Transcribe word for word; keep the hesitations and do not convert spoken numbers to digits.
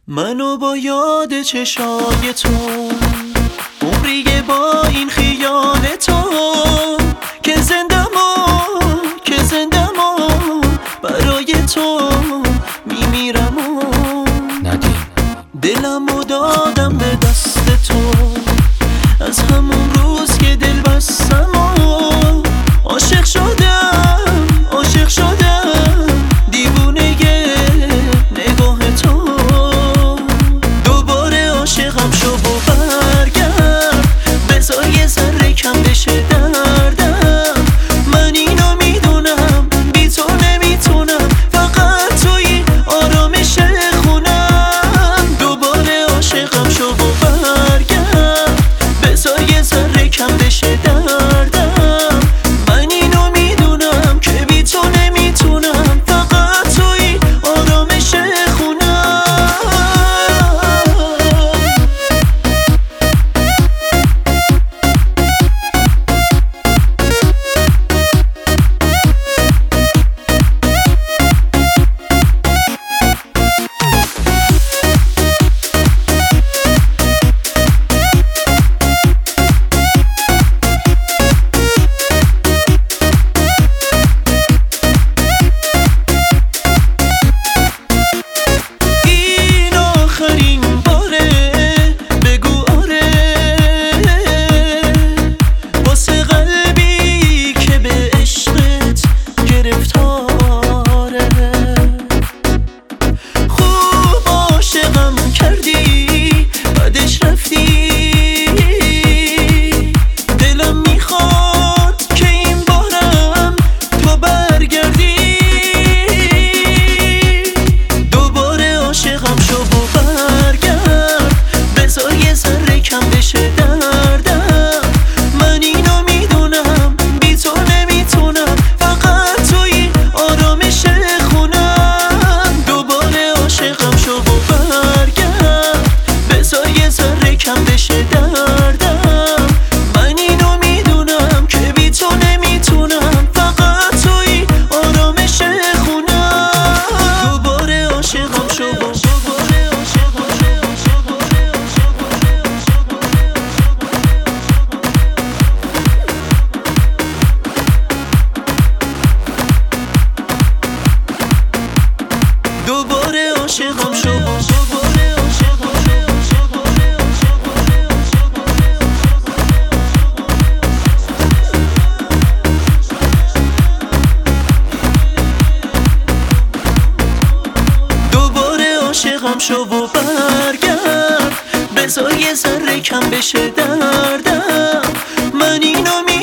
منو با یاد چشای تو عمریه با این خیال تو که زندمو که زندمو برای تو میمیرم و ندیم دلمو دادم به دست تو از همون روز که دل بستم و عاشق شدم عاشق شدم دیوونه نگاه تو دوباره عاشقم شو و برگرد بذار یه ذره کم بشه دردم من اینو میدونم بی تو نمیتونم فقط توی آرامش خونم دوباره عاشقم شو و برگرد بذار یه ذره کم بشه دردم من اینو میدونم که بی تو نمیتونم فقط توی آرامش خونم کم بشه دردم من اینو میدونم که بی تو نمیتونم فقط توی آرامش خونم دوباره عاشقم شو دوباره عاشقم شو عاشقم شو و برگرد بذار یه ذره کم بشه دردم من اینو می